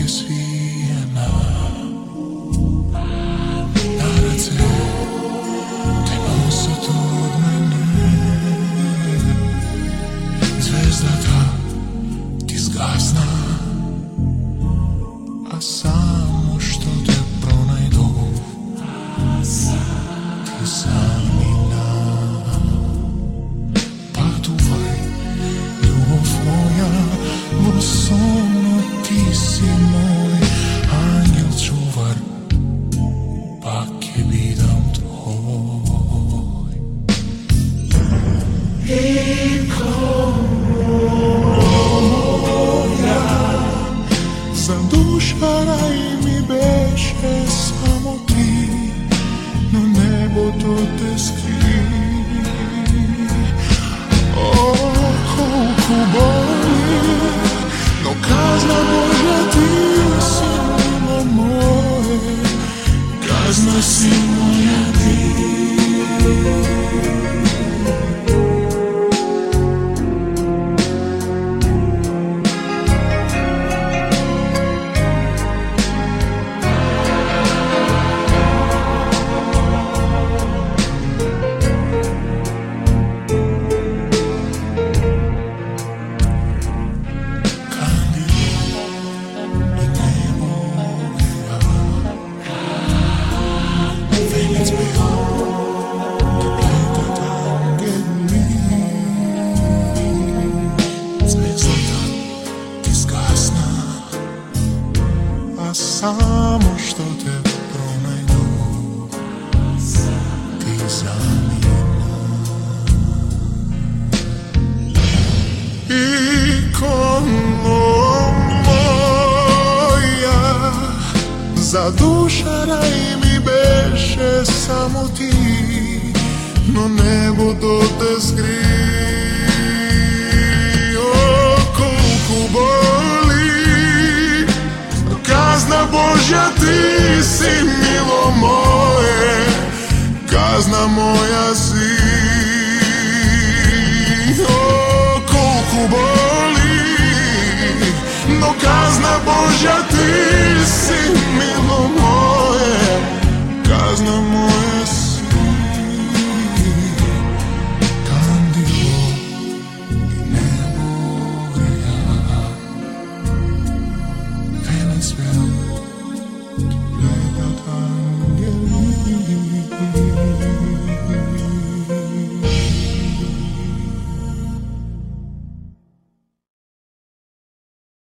svijena na rece te nosat od mene. Zvezda ta ti zgasna, a samo što te pronajdu ti zamina. Paduvaj, ljubav moja, vo sonu ti si moj anđel čuvar, pak je vidam tvoj. Iko moja, zadušaraj mi beše samo ti, no nebo to te skri. O, koliko boli, no kazna Božja ti si milo moje, kazna si moja ti. Samo što te pronajdu ti zamina. Iko moja, zadušaraj mi beše samo ti, no nebo do te skri. O, koliko boli, kazna Božja ti si milo moje, kazna moja si. O, koliko boli, no kazna Božja ti si milo moje, kazna moja si.